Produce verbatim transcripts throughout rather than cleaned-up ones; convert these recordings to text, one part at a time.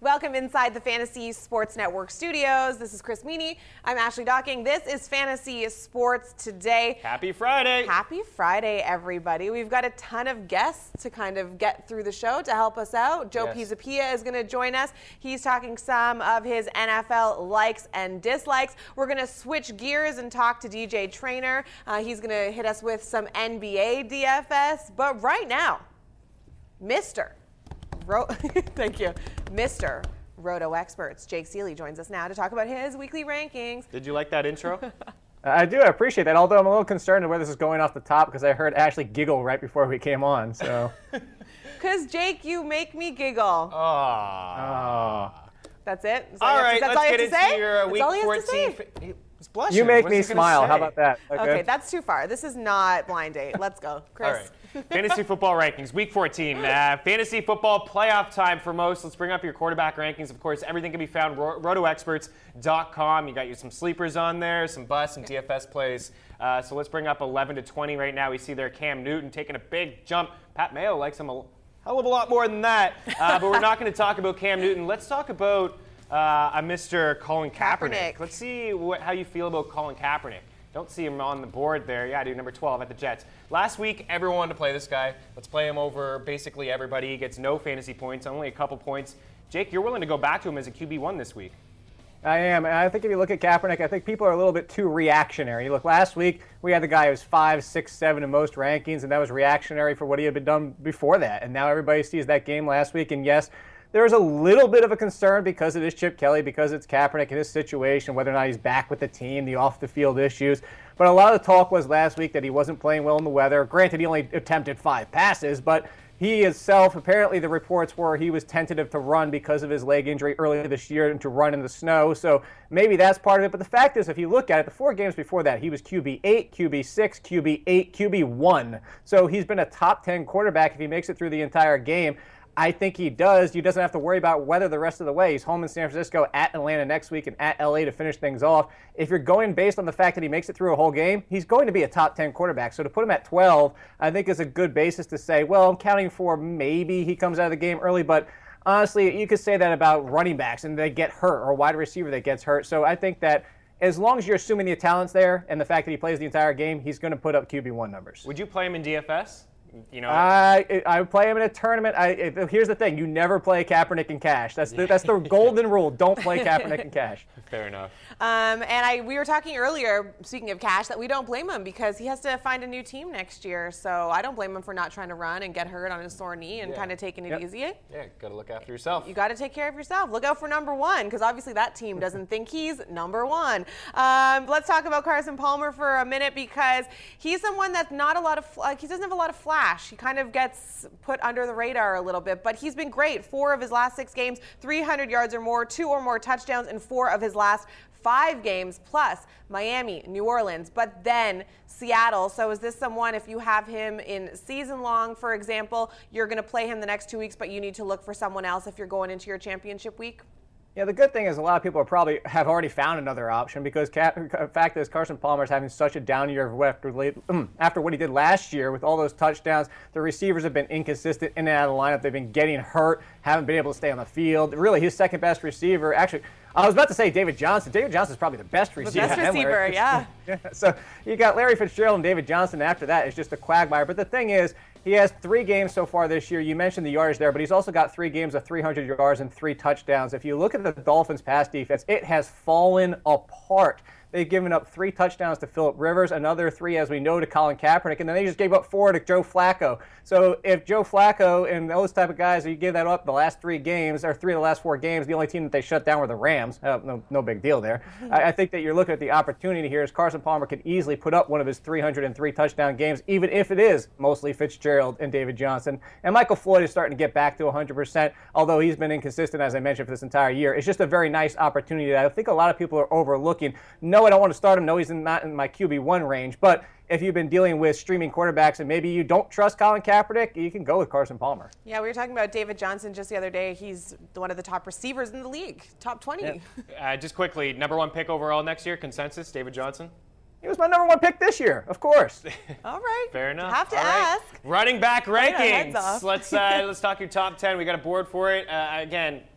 Welcome inside the Fantasy Sports Network studios. This is Chris Meany. I'm Ashley Docking. This is Fantasy Sports Today. Happy Friday. Happy Friday, everybody. We've got a ton of guests to kind of get through the show to help us out. Joe yes. Pisapia is going to join us. He's talking some of his N F L likes and dislikes. We're going to switch gears and talk to D J Trainer. Uh, he's going to hit us with some N B A D F S. But right now, Mister Ro- Thank you. Mister Roto Experts, Jake Seeley, joins us now to talk about his weekly rankings. Did you like that intro? I do. I appreciate that, although I'm a little concerned of where this is going off the top because I heard Ashley giggle right before we came on. So, Because, Jake, you make me giggle. Oh. oh. That's it? Is all that, right, that's let's all you get have to into say? your uh, week fourteen. He's blushing. You make what me smile. How about that? Okay. okay, that's too far. This is not blind date. Let's go. Chris. All right. Fantasy football rankings, week fourteen. Uh, fantasy football playoff time for most. Let's bring up your quarterback rankings. Of course, everything can be found ro- roto experts dot com. You got your some sleepers on there, some busts, some D F S plays. Uh, so let's bring up eleven to twenty right now. We see there Cam Newton taking a big jump. Pat Mayo likes him a hell of a lot more than that. Uh, but we're not going to talk about Cam Newton. Let's talk about uh, a Mister Colin Kaepernick. Kaepernick. Let's see what, how you feel about Colin Kaepernick. Don't see him on the board there. Yeah, dude, number twelve at the Jets. Last week, everyone wanted to play this guy. Let's play him over basically everybody. He gets no fantasy points, only a couple points. Jake, you're willing to go back to him as a Q B one this week. I am. And I think if you look at Kaepernick, I think people are a little bit too reactionary. Look, last week, we had the guy who was five, six, seven in most rankings, and that was reactionary for what he had been done before that. And now everybody sees that game last week, and yes, there's a little bit of a concern because it is Chip Kelly, because it's Kaepernick in his situation, whether or not he's back with the team, the off-the-field issues. But a lot of the talk was last week that he wasn't playing well in the weather. Granted, he only attempted five passes, but he himself, apparently the reports were he was tentative to run because of his leg injury earlier this year and to run in the snow. So maybe that's part of it. But the fact is, if you look at it, the four games before that, he was Q B eight, Q B six, Q B eight, Q B one. So he's been a top ten quarterback if he makes it through the entire game. I think he does. He doesn't have to worry about weather the rest of the way. He's home in San Francisco, at Atlanta next week, and at L A to finish things off. If you're going based on the fact that he makes it through a whole game, he's going to be a top ten quarterback. So to put him at twelve, I think is a good basis to say, well, I'm counting for maybe he comes out of the game early, but honestly, you could say that about running backs and they get hurt, or a wide receiver that gets hurt. So I think that as long as you're assuming the talent's there and the fact that he plays the entire game, he's going to put up Q B one numbers. Would you play him in D F S? You know, I I play him in a tournament. I, it, here's the thing: you never play Kaepernick in cash. That's the, that's the golden rule. Don't play Kaepernick in cash. Fair enough. Um, and I we were talking earlier, speaking of cash, that we don't blame him because he has to find a new team next year. So I don't blame him for not trying to run and get hurt on his sore knee and Yeah. kind of taking it Yep. easy. Yeah, got to look after yourself. You got to take care of yourself. Look out for number one, because obviously that team doesn't think he's number one. Um, let's talk about Carson Palmer for a minute, because he's someone that's not a lot of, like, he doesn't have a lot of flash. He kind of gets put under the radar a little bit, but he's been great. Four of his last six games, three hundred yards or more, two or more touchdowns in four of his last five games, plus Miami, New Orleans, but then Seattle. So is this someone, if you have him in season long, for example, you're going to play him the next two weeks, but you need to look for someone else if you're going into your championship week? Yeah, the good thing is a lot of people are probably have already found another option, because the fact is Carson Palmer is having such a down year after, after what he did last year with all those touchdowns. The receivers have been inconsistent in and out of the lineup. They've been getting hurt, haven't been able to stay on the field. Really, his second best receiver, actually, I was about to say David Johnson. David Johnson is probably the best receiver. The best receiver, yeah. yeah. So you got Larry Fitzgerald and David Johnson. After that, it's just a quagmire. But the thing is, he has three games so far this year. You mentioned the yardage there, but he's also got three games of three hundred yards and three touchdowns. If you look at the Dolphins' pass defense, it has fallen apart. They've given up three touchdowns to Phillip Rivers, another three, as we know, to Colin Kaepernick, and then they just gave up four to Joe Flacco. So if Joe Flacco and those type of guys, you give that up the last three games, or three of the last four games, the only team that they shut down were the Rams. Uh, no, no big deal there. I, I think that you're looking at the opportunity here, as Carson Palmer could easily put up one of his three hundred three touchdown games, even if it is mostly Fitzgerald and David Johnson. And Michael Floyd is starting to get back to one hundred percent, although he's been inconsistent, as I mentioned, for this entire year. It's just a very nice opportunity that I think a lot of people are overlooking. No, I don't want to start him. No, he's in, not in my Q B one range. But if you've been dealing with streaming quarterbacks and maybe you don't trust Colin Kaepernick, you can go with Carson Palmer. Yeah, we were talking about David Johnson just the other day. He's one of the top receivers in the league, top twenty. Yeah. Uh, just quickly, number one pick overall next year, consensus, David Johnson? He was my number one pick this year, of course. All right. Fair enough. Have to All right. ask. Running back Right, our heads rankings. off. Let's uh, let's talk your top ten. We got a board for it. Uh, again,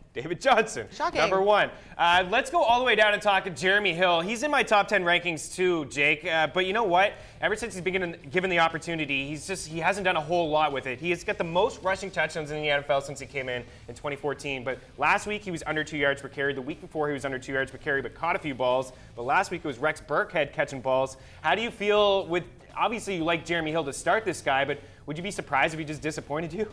David Johnson, Shocking. number one. Uh, let's go all the way down and talk to Jeremy Hill. He's in my top ten rankings too, Jake. Uh, but you know what? Ever since he's been given, given the opportunity, he's just he hasn't done a whole lot with it. He has got the most rushing touchdowns in the N F L since he came in in twenty fourteen. But last week he was under two yards per carry. The week before he was under two yards per carry, but caught a few balls. But last week it was Rex Burkhead catching balls. How do you feel with? Obviously, you like Jeremy Hill to start this guy, but would you be surprised if he just disappointed you?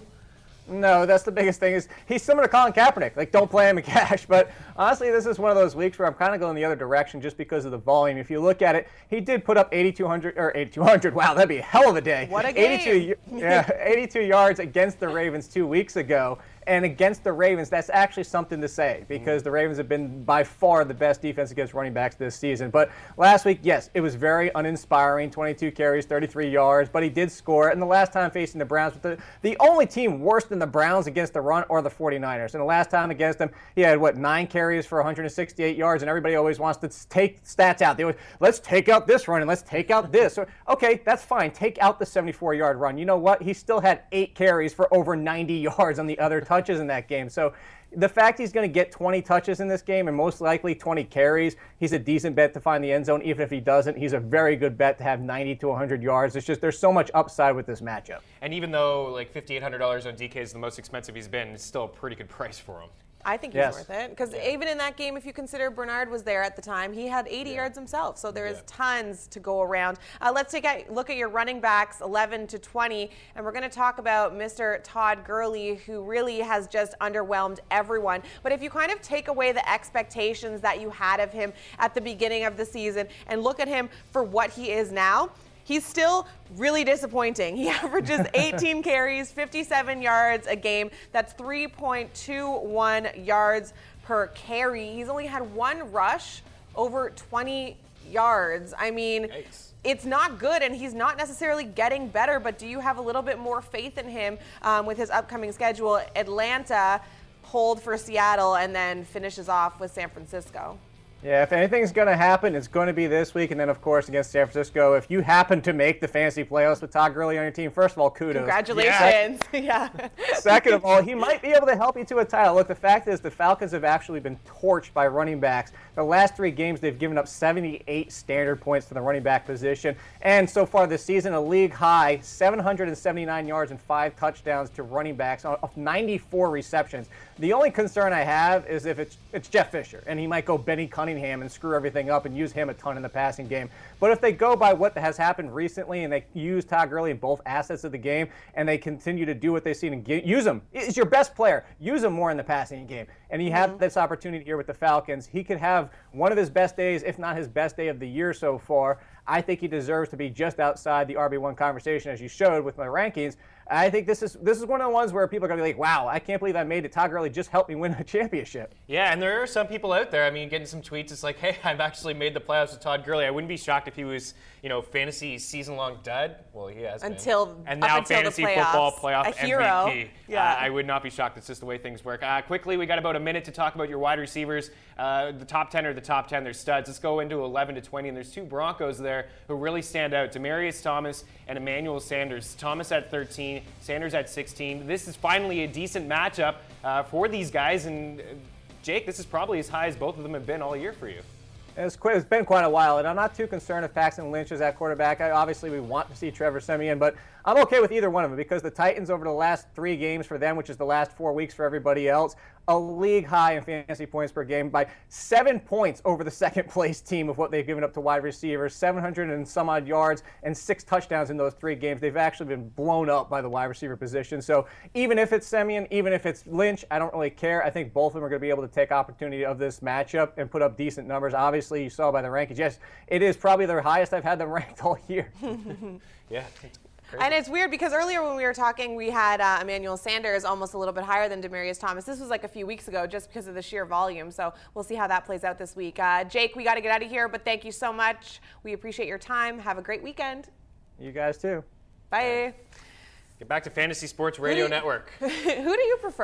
No, that's the biggest thing is he's similar to Colin Kaepernick. Like, don't play him in cash. But honestly, this is one of those weeks where I'm kind of going the other direction just because of the volume. If you look at it, he did put up eighty-two hundred or eighty-two hundred. Wow, that'd be a hell of a day. What a game. eighty-two, yeah, eighty-two yards against the Ravens two weeks ago. And against the Ravens, that's actually something to say because the Ravens have been by far the best defense against running backs this season. But last week, yes, it was very uninspiring, twenty-two carries, thirty-three yards, but he did score. And the last time facing the Browns, the, the only team worse than the Browns against the run are the forty-niners. And the last time against them, he had, what, nine carries for one hundred sixty-eight yards, and everybody always wants to take stats out. They always, let's take out this run and let's take out this. So, okay, that's fine. Take out the seventy-four-yard run. You know what? He still had eight carries for over ninety yards on the other touches in that game. So the fact he's going to get twenty touches in this game and most likely twenty carries, he's a decent bet to find the end zone. Even if he doesn't, he's a very good bet to have ninety to one hundred yards. It's just there's so much upside with this matchup. And even though like fifty-eight hundred dollars on D K is the most expensive he's been, it's still a pretty good price for him. I think he's Yes. worth it because even in that game, if you consider Bernard was there at the time, he had eighty Yeah. yards himself. So there is Yeah. tons to go around. Uh, let's take a look at your running backs, eleven to twenty, and we're going to talk about Mister Todd Gurley, who really has just underwhelmed everyone. But if you kind of take away the expectations that you had of him at the beginning of the season and look at him for what he is now, he's still really disappointing. He averages eighteen carries, fifty-seven yards a game. That's three point two one yards per carry. He's only had one rush over twenty yards. I mean, Yikes. it's not good, and he's not necessarily getting better, but do you have a little bit more faith in him um, with his upcoming schedule? Atlanta, hold for Seattle, and then finishes off with San Francisco. Yeah, if anything's going to happen, it's going to be this week. And then, of course, against San Francisco. If you happen to make the fantasy playoffs with Todd Gurley on your team, first of all, kudos. Congratulations. Yeah. Second of all, he might be able to help you to a title. Look, the fact is the Falcons have actually been torched by running backs. The last three games, they've given up seventy-eight standard points to the running back position. And so far this season, a league high, seven hundred seventy-nine yards and five touchdowns to running backs off ninety-four receptions. The only concern I have is if it's, it's Jeff Fisher, and he might go Benny Cunningham and screw everything up and use him a ton in the passing game. But if they go by what has happened recently and they use Todd Gurley in both assets of the game and they continue to do what they've seen and get, use him. He's your best player. Use him more in the passing game. And he had this opportunity here with the Falcons. He could have one of his best days, if not his best day of the year so far. I think he deserves to be just outside the R B one conversation, as you showed with my rankings. I think this is this is one of the ones where people are going to be like, wow, I can't believe I made it. Todd Gurley just helped me win a championship. Yeah, and there are some people out there, I mean, getting some tweets. It's like, hey, I've actually made the playoffs with Todd Gurley. I wouldn't be shocked if he was, you know, fantasy season-long dud. Well, he has Until been. And up now until the fantasy football playoffs. playoff A hero. M V P. Yeah. Uh, I would not be shocked. It's just the way things work. Uh, quickly, we got about a minute to talk about your wide receivers. Uh, the top ten are the top ten. They're studs. Let's go into eleven to twenty, and there's two Broncos there who really stand out. Demaryius Thomas and Emmanuel Sanders. Thomas at thirteen, Sanders at sixteen. This is finally a decent matchup uh, for these guys, and uh, Jake, this is probably as high as both of them have been all year for you. It's, quite, it's been quite a while, and I'm not too concerned if Paxton Lynch is at quarterback. I, obviously, we want to see Trevor Siemian, but I'm okay with either one of them because the Titans over the last three games for them, which is the last four weeks for everybody else, a league high in fantasy points per game by seven points over the second place team of what they've given up to wide receivers, seven hundred and some odd yards and six touchdowns in those three games. They've actually been blown up by the wide receiver position. So even if it's Siemian, even if it's Lynch, I don't really care. I think both of them are going to be able to take opportunity of this matchup and put up decent numbers. Obviously, you saw by the rankings. Yes, it is probably the highest I've had them ranked all year. Yeah. Crazy. And it's weird because earlier when we were talking, we had uh, Emmanuel Sanders almost a little bit higher than Demaryius Thomas. This was like a few weeks ago just because of the sheer volume. So we'll see how that plays out this week. Uh, Jake, we got to get out of here, but thank you so much. We appreciate your time. Have a great weekend. You guys too. Bye. Get back to Fantasy Sports Radio Network. Who do you prefer?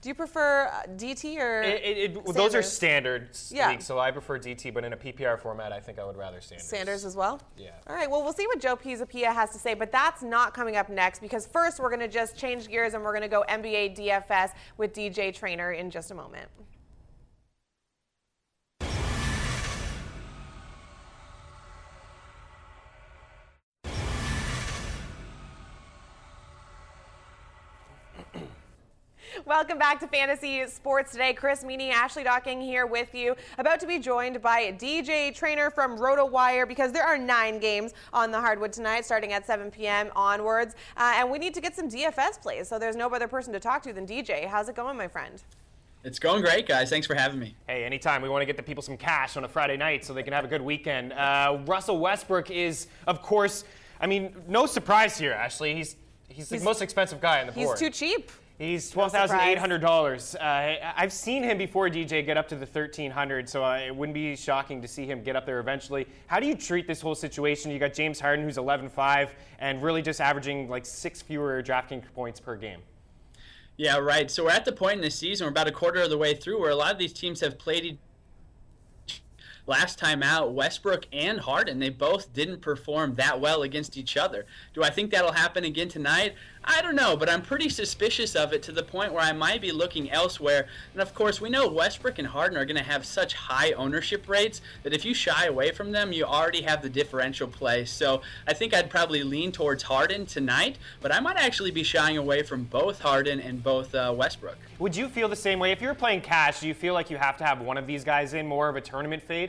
Do you prefer uh, D T or It, it, it, those are standard Yeah. leagues, so I prefer D T, but in a P P R format, I think I would rather Sanders. Sanders as well? Yeah. All right, well, we'll see what Joe Pisapia has to say, but that's not coming up next because first we're going to just change gears and we're going to go N B A D F S with D J Trainer in just a moment. Welcome back to Fantasy Sports Today. Chris Meany, Ashley Docking here with you. About to be joined by D J Trainer from RotoWire because there are nine games on the hardwood tonight starting at seven p.m. onwards. Uh, and we need to get some D F S plays, so there's no other person to talk to than D J. How's it going, my friend? It's going great, guys. Thanks for having me. Hey, anytime. We want to get the people some cash on a Friday night so they can have a good weekend. Uh, Russell Westbrook is, of course, I mean, no surprise here, Ashley. He's he's, he's the most expensive guy on the board. He's too cheap. He's twelve thousand eight hundred dollars. Uh, I've seen him before, D J, get up to the thirteen hundred, so uh, it wouldn't be shocking to see him get up there eventually. How do you treat this whole situation? You got James Harden, who's eleven five, and really just averaging like six fewer DraftKings points per game. Yeah, right. So we're at the point in the season, we're about a quarter of the way through, where a lot of these teams have played last time out, Westbrook and Harden, they both didn't perform that well against each other. Do I think that'll happen again tonight? I don't know, but I'm pretty suspicious of it to the point where I might be looking elsewhere. And of course, we know Westbrook and Harden are going to have such high ownership rates that if you shy away from them, you already have the differential play. So I think I'd probably lean towards Harden tonight, but I might actually be shying away from both Harden and both uh, Westbrook. Would you feel the same way? If you're playing cash, do you feel like you have to have one of these guys in more of a tournament fade?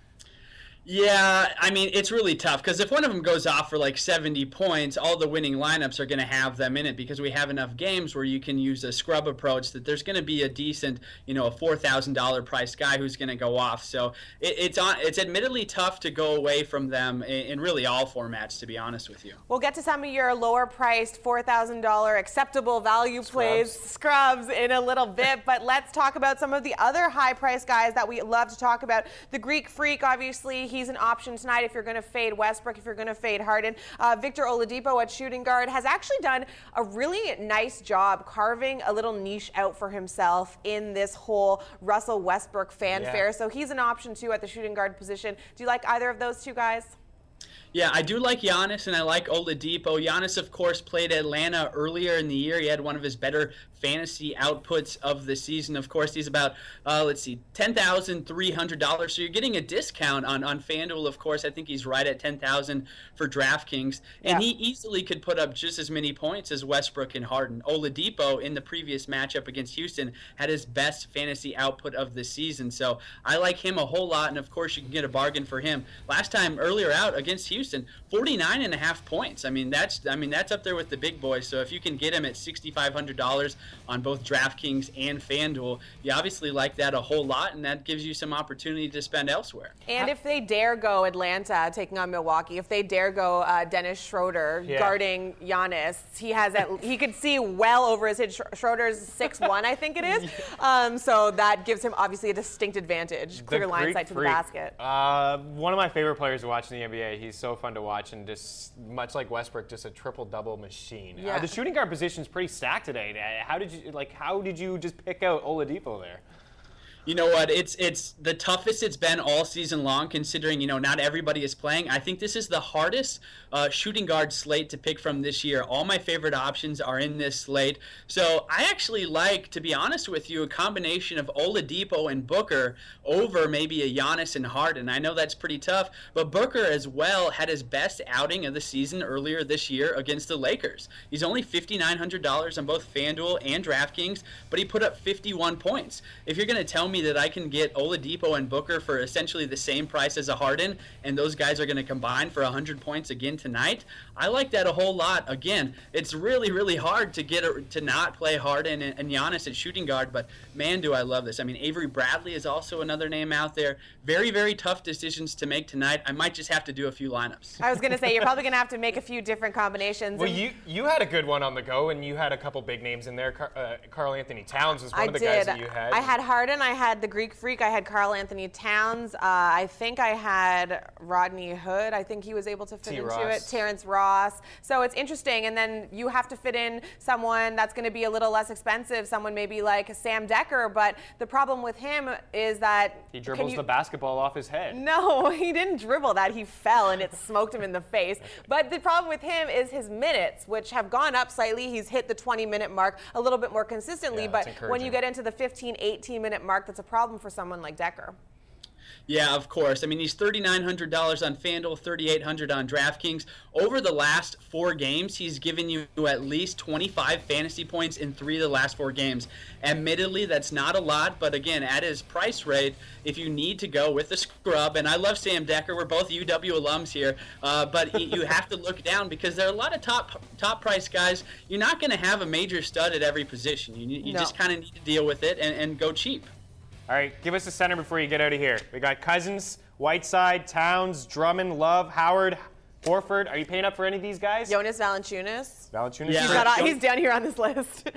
Yeah, I mean, it's really tough because if one of them goes off for like seventy points, all the winning lineups are going to have them in it because we have enough games where you can use a scrub approach that there's going to be a decent, you know, a four thousand dollars price guy who's going to go off. So it, it's on. It's admittedly tough to go away from them in, in really all formats, to be honest with you. We'll get to some of your lower priced four thousand dollars acceptable value Scrubs. plays, scrubs, in a little bit, but let's talk about some of the other high price guys that we love to talk about. The Greek Freak, obviously, he He's an option tonight if you're going to fade Westbrook, if you're going to fade Harden. Uh, Victor Oladipo at shooting guard has actually done a really nice job carving a little niche out for himself in this whole Russell Westbrook fanfare. Yeah. So he's an option too at the shooting guard position. Do you like either of those two guys? Yeah, I do like Giannis, and I like Oladipo. Giannis, of course, played Atlanta earlier in the year. He had one of his better fantasy outputs of the season. Of course, he's about, uh, let's see, ten thousand three hundred dollars. So you're getting a discount on, on FanDuel, of course. I think he's right at ten thousand dollars for DraftKings. And Yeah. he easily could put up just as many points as Westbrook and Harden. Oladipo, in the previous matchup against Houston, had his best fantasy output of the season. So I like him a whole lot, and of course, you can get a bargain for him. Last time, earlier out against Houston, forty-nine and a half points. I mean, that's I mean that's up there with the big boys. So if you can get him at six thousand five hundred dollars on both DraftKings and FanDuel, you obviously like that a whole lot, and that gives you some opportunity to spend elsewhere. And if they dare go Atlanta taking on Milwaukee, if they dare go uh, Dennis Schroeder Yeah. guarding Giannis, he has at, he could see well over his head. Sch- Schroeder's six one, I think it is. Um, so that gives him obviously a distinct advantage. Clear The line Greek sight to the Freak. basket. Uh, one of my favorite players to watch in the N B A. He's so fun to watch and just much like Westbrook, just a triple-double machine. Yeah. Uh, the shooting guard position is pretty stacked today. Uh, How did you like? How did you just pick out Oladipo there? You know what? It's it's the toughest it's been all season long, considering, you know, not everybody is playing. I think this is the hardest uh, shooting guard slate to pick from this year. All my favorite options are in this slate. So I actually like, to be honest with you, a combination of Oladipo and Booker over maybe a Giannis and Harden. I know that's pretty tough, but Booker as well had his best outing of the season earlier this year against the Lakers. He's only five thousand nine hundred dollars on both FanDuel and DraftKings, but he put up fifty-one points. If you're going to tell me that I can get Oladipo and Booker for essentially the same price as a Harden, and those guys are going to combine for one hundred points again tonight, I like that a whole lot. Again, it's really, really hard to get a, to not play Harden and, and Giannis at shooting guard, but man, do I love this. I mean, Avery Bradley is also another name out there. Very, very tough decisions to make tonight. I might just have to do a few lineups. I was going to say, you're probably going to have to make a few different combinations. Well, And you you had a good one on the go, and you had a couple big names in there. Car, uh, Karl Anthony Towns was one I of the did. guys that you had. I had Harden, I had the Greek Freak. I had Karl Anthony Towns. Uh, I think I had Rodney Hood. I think he was able to fit T. into Ross. it. Terrence Ross. So it's interesting. And then you have to fit in someone that's going to be a little less expensive, someone maybe like Sam Decker. But the problem with him is that He dribbles you, the basketball off his head. No, he didn't dribble that. He fell and it smoked him in the face. But the problem with him is his minutes, which have gone up slightly. He's hit the twenty-minute mark a little bit more consistently. Yeah, but that's when you encouraging. get into the fifteen, eighteen-minute mark, that's a problem for someone like Decker. Yeah, of course. I mean, he's thirty-nine hundred dollars on FanDuel, thirty-eight hundred dollars on DraftKings. Over the last four games, he's given you at least twenty-five fantasy points in three of the last four games. Admittedly, that's not a lot, but again, at his price rate, if you need to go with the scrub, and I love Sam Decker, we're both U W alums here, uh, but you have to look down because there are a lot of top top price guys. You're not going to have a major stud at every position. You, you No. just kind of need to deal with it and, and go cheap. All right, give us a center before you get out of here. We got Cousins, Whiteside, Towns, Drummond, Love, Howard, Horford. Are you paying up for any of these guys? Jonas Valanciunas. Valanciunas? Yeah. He's, Right. not on, he's down here on this list.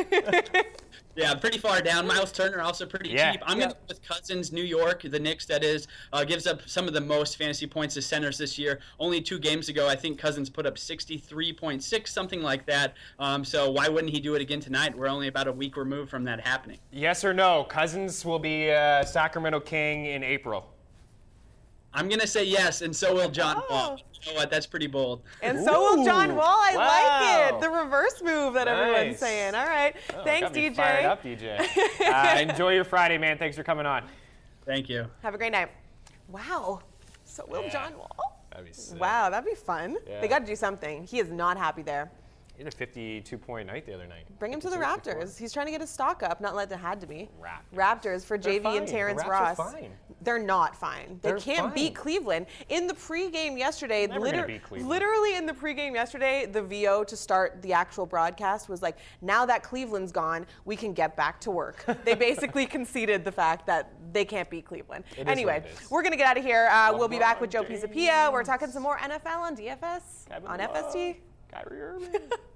Yeah, pretty far down. Miles Turner also pretty Yeah. cheap. I'm Yeah. going to go with Cousins, New York, the Knicks, that is. Uh, gives up some of the most fantasy points to centers this year. Only two games ago, I think Cousins put up sixty-three point six, something like that. Um, so why wouldn't he do it again tonight? We're only about a week removed from that happening. Yes or no? Cousins will be uh, Sacramento King in April. I'm going to say yes, and so will John Oh. Wall. You know what? That's pretty bold. And so will John Ooh, Wall. I wow. like it. The reverse move that everyone's Nice. saying. All right. Oh, Thanks, got me D J. Fired up, D J. uh, enjoy your Friday, man. Thanks for coming on. Thank you. Have a great night. Wow. So will Yeah. John Wall. That'd be sick. Wow, that'd be fun. Yeah. They got to do something. He is not happy there. He had a fifty-two point night the other night. Bring him to the fifty-two, Raptors. He's trying to get his stock up, not let it had to be. Raptors. Raptors for They're J V fine. and Terrence The Raps are Ross. fine. They're not fine. They They're can't fine. beat Cleveland. In the pregame yesterday, Never gonna beat Cleveland. literally in the pregame yesterday, the V O to start the actual broadcast was like, now that Cleveland's gone, we can get back to work. They basically conceded the fact that they can't beat Cleveland. It is Anyway, what it is. we're going to get out of here. Uh, we'll be back with Joe LeBron Pisapia. We're talking some more N F L on D F S, Kevin on Love, F S T. Kyrie Irving.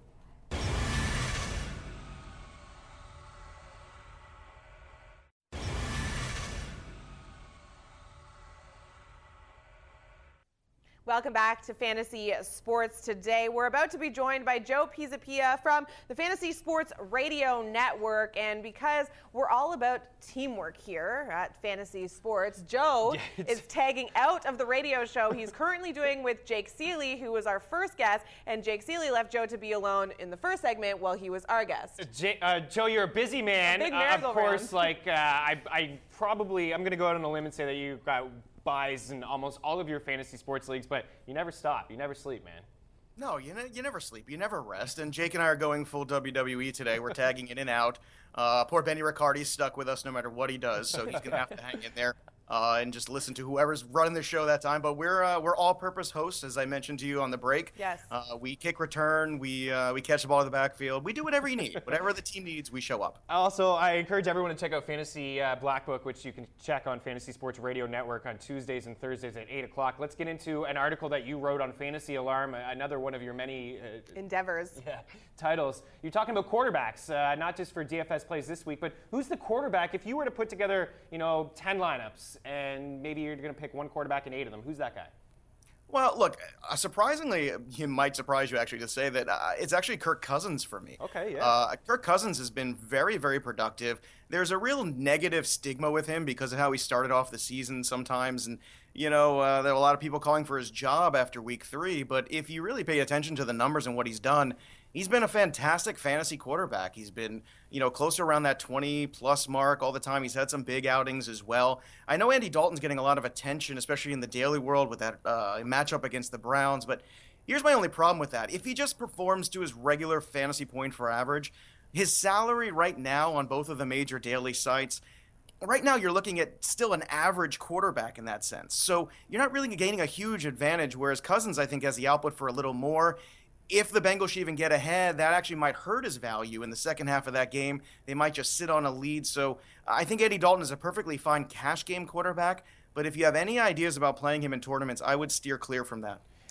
Welcome back to Fantasy Sports Today. We're about to be joined by Joe Pisapia from the Fantasy Sports Radio Network. And because we're all about teamwork here at Fantasy Sports, Joe Yeah, it's- is tagging out of the radio show he's currently doing with Jake Seeley, who was our first guest. And Jake Seeley left Joe to be alone in the first segment while he was our guest. J- uh, Joe, you're a busy man. A big Uh, of merry-go-round. course, like uh, I, I probably, I'm gonna go out on a limb and say that you got buys in almost all of your fantasy sports leagues, but you never stop, you never sleep, man. No, you, ne- you never sleep. You never rest. And Jake and I are going full W W E today. We're tagging in and out. Uh, poor Benny Riccardi's stuck with us no matter what he does, so he's going to have to hang in there uh, and just listen to whoever's running the show that time. But we're uh, we're all-purpose hosts, as I mentioned to you on the break. Yes. Uh, we kick return. We uh, we catch the ball in the backfield. We do whatever you need. Whatever the team needs, we show up. Also, I encourage everyone to check out Fantasy uh, Black Book, which you can check on Fantasy Sports Radio Network on Tuesdays and Thursdays at eight o'clock. Let's get into an article that you wrote on Fantasy Alarm, another one of your many uh, Endeavors. yeah, titles. You're talking about quarterbacks, uh, not just for D F S plays this week, but who's the quarterback? If you were to put together, you know, ten lineups and maybe you're going to pick one quarterback in eight of them, who's that guy? Well, look, uh, surprisingly, it might surprise you actually to say that uh, it's actually Kirk Cousins for me. Okay, yeah. Uh, Kirk Cousins has been very, very productive. There's a real negative stigma with him because of how he started off the season sometimes. And, you know, uh, there are a lot of people calling for his job after week three. But if you really pay attention to the numbers and what he's done, he's been a fantastic fantasy quarterback. He's been, you know, closer around that twenty-plus mark all the time. He's had some big outings as well. I know Andy Dalton's getting a lot of attention, especially in the daily world with that uh, matchup against the Browns. But here's my only problem with that. If he just performs to his regular fantasy point for average, his salary right now on both of the major daily sites, right now you're looking at still an average quarterback in that sense. So you're not really gaining a huge advantage, whereas Cousins, I think, has the output for a little more. If the Bengals should even get ahead, that actually might hurt his value in the second half of that game. They might just sit on a lead. So I think Andy Dalton is a perfectly fine cash game quarterback. But if you have any ideas about playing him in tournaments, I would steer clear from that.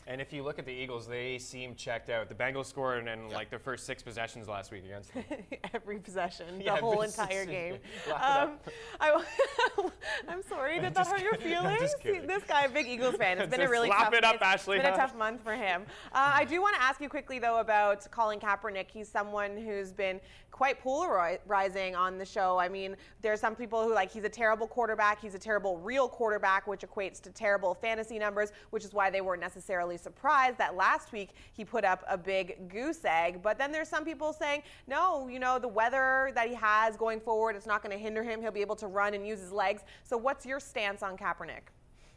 And if you look at the Eagles, they seem checked out. The Bengals scored in, in like their first six possessions last week against them. Every possession, the Yeah, whole but- entire game. Laugh Um, I, I'm sorry, did that hurt your kidding. I'm feelings? just kidding. This guy, a big Eagles fan. It's been a Just really laugh tough, it up, it's Ashley, been a huh? tough month for him. Uh, I do want to ask you quickly, though, about Colin Kaepernick. He's someone who's been quite polarizing on the show. I mean, there's some people who like he's a terrible quarterback, he's a terrible real quarterback, which equates to terrible fantasy numbers, which is why they weren't necessarily surprised that last week he put up a big goose egg. But then there's some people saying, no, you know, the weather that he has going forward, it's not going to hinder him. He'll be able to run and use his legs. So what's your stance on Kaepernick?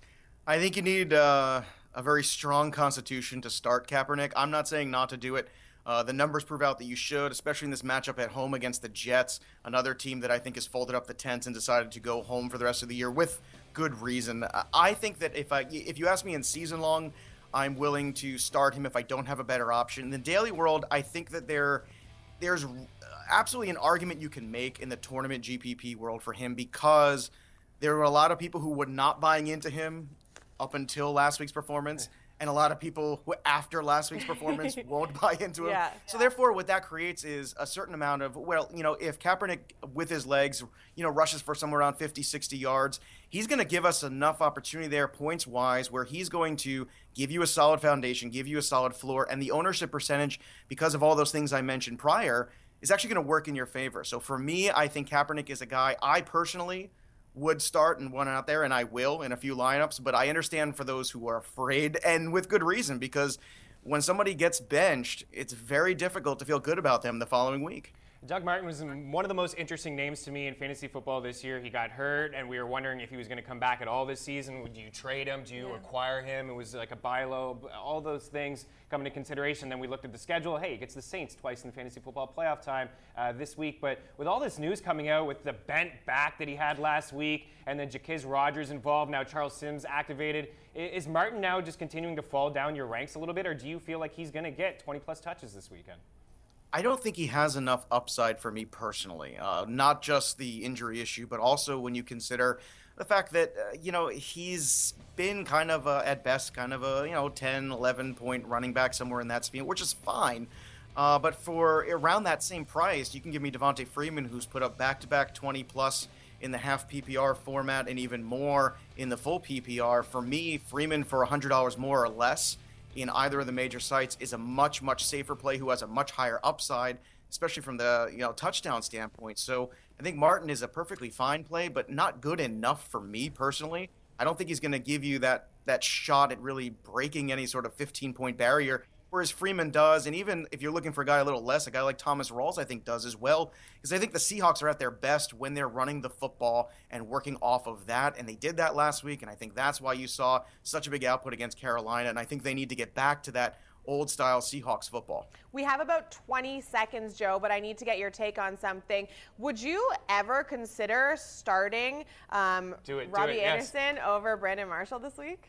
I think you need uh, a very strong constitution to start Kaepernick. I'm not saying not to do it. Uh, the numbers prove out that you should, especially in this matchup at home against the Jets, another team that I think has folded up the tents and decided to go home for the rest of the year with good reason. I think that if I, if you ask me in season long, I'm willing to start him if I don't have a better option. In the daily world, I think that there, there's absolutely an argument you can make in the tournament G P P world for him because there were a lot of people who were not buying into him up until last week's performance. And a lot of people who, after last week's performance, won't buy into him. Yeah. So therefore, what that creates is a certain amount of, well, you know, if Kaepernick, with his legs, you know, rushes for somewhere around fifty, sixty yards, he's going to give us enough opportunity there, points-wise, where he's going to give you a solid foundation, give you a solid floor, and the ownership percentage, because of all those things I mentioned prior, is actually going to work in your favor. So for me, I think Kaepernick is a guy I personally would start and one out there, and I will in a few lineups, but I understand for those who are afraid, and with good reason, because when somebody gets benched, it's very difficult to feel good about them the following week. Doug Martin was one of the most interesting names to me in fantasy football this year. He got hurt, and we were wondering if he was going to come back at all this season. Would you trade him? Do you Yeah. acquire him? It was like a buy low. All those things come into consideration. Then we looked at the schedule. Hey, he gets the Saints twice in fantasy football playoff time uh, this week. But with all this news coming out, with the bent back that he had last week, and then Jaquiz Rodgers involved, now Charles Sims activated, is Martin now just continuing to fall down your ranks a little bit, or do you feel like he's going to get twenty plus touches this weekend? I don't think he has enough upside for me personally, uh, not just the injury issue, but also when you consider the fact that, uh, you know, he's been kind of, a, at best, kind of a, you know, ten, eleven point running back somewhere in that speed, which is fine. Uh, but for around that same price, you can give me Devontae Freeman, who's put up back-to-back twenty plus in the half P P R format and even more in the full P P R. For me, Freeman for one hundred dollars more or less in either of the major sites is a much, much safer play who has a much higher upside, especially from the, you know, touchdown standpoint. So I think Martin is a perfectly fine play, but not good enough for me personally. I don't think he's going to give you that that shot at really breaking any sort of fifteen-point barrier, whereas Freeman does. And even if you're looking for a guy a little less, a guy like Thomas Rawls, I think, does as well. Because I think the Seahawks are at their best when they're running the football and working off of that. And they did that last week, and I think that's why you saw such a big output against Carolina. And I think they need to get back to that old-style Seahawks football. We have about twenty seconds, Joe, but I need to get your take on something. Would you ever consider starting um, Do it, do Robbie it, yes. Anderson over Brandon Marshall this week?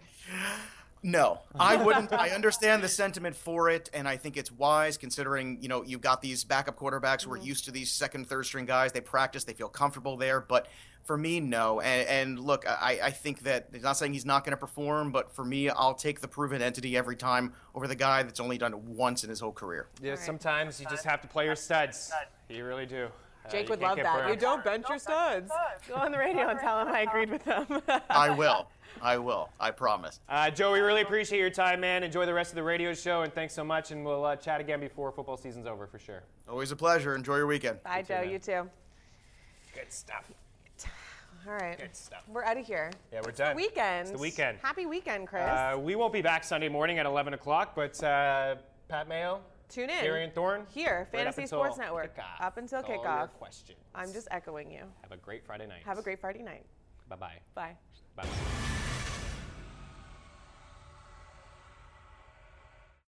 No, I wouldn't. I understand the sentiment for it, and I think it's wise considering, you know, you've got these backup quarterbacks who are used to these second, third string guys. They practice, they feel comfortable there. But for me, no. And, and look, I, I think that it's not saying he's not going to perform, but for me, I'll take the proven entity every time over the guy that's only done it once in his whole career. Yeah, All right. sometimes you just have to play your studs. You really do. Uh, Jake you would can't love get that. burned. You don't bench your studs. Go on the radio and tell him I agreed with them. I will. I will. I promise. Uh, Joe, we really appreciate your time, man. Enjoy the rest of the radio show, and thanks so much. And we'll uh, chat again before football season's over for sure. Always a pleasure. Enjoy your weekend. Bye, Joe. man. You too. Good stuff. All right. Good stuff. We're out of here. Yeah, we're done. Weekend. It's the weekend. Happy weekend, Chris. Uh, we won't be back Sunday morning at eleven o'clock, but uh, Pat Mayo, Tune in. Darian Thorne, Here, right up Fantasy until Sports Network. kickoff. Up until All your kickoff. questions. I'm just echoing you. Have a great Friday night. Have a great Friday night. Bye-bye. Bye. Bye-bye.